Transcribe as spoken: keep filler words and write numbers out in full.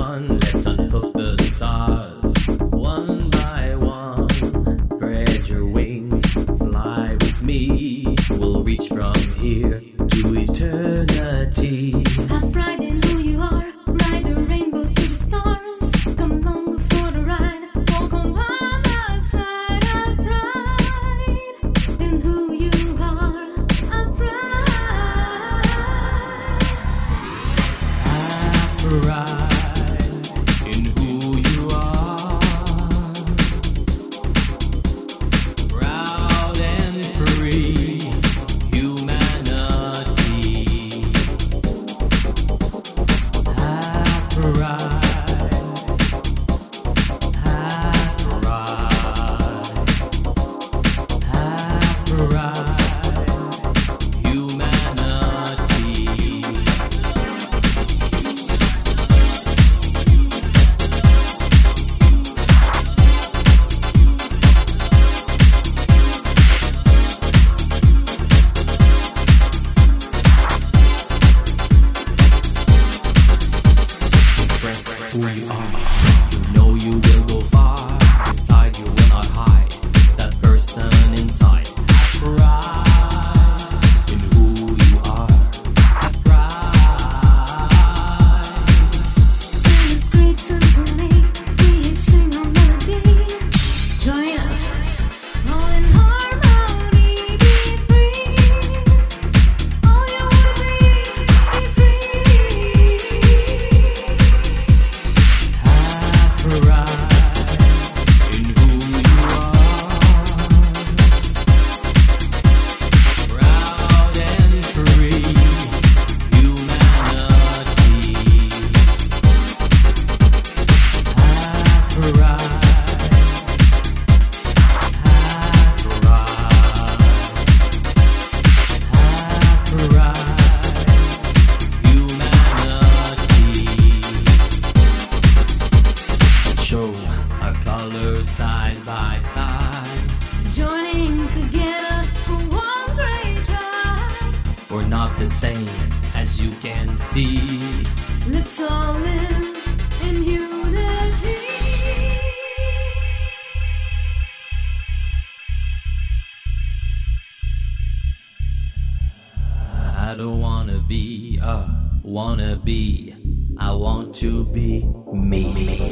fun. Let's unhook the stars one by one. Spread your wings, fly with me. We'll reach from here to eternity. Have pride in who you are. Ride the rainbow to the stars. Come along for the ride. Walk on by my side. Have pride in who you are. Have pride. Have pride in who you are. Proud and free humanity. Have pride. Have pride. Have pride. Humanity. Express who you are. You know you will go far. Inside you will not hide. That person inside. Have pride in who you are. Have pride. In this great symphony, we each sing our melody. Join us, all in harmony. Be free. All you wanna be, be free. Have pride in who you are. Proud and free humanity. Have pride. Have pride. Have pride. Humanity. Show our colors side by side. Joining together for one great drive. We're not the same, as you can see. Let's all live in unity. I don't wanna be a wannabe. I want to be me.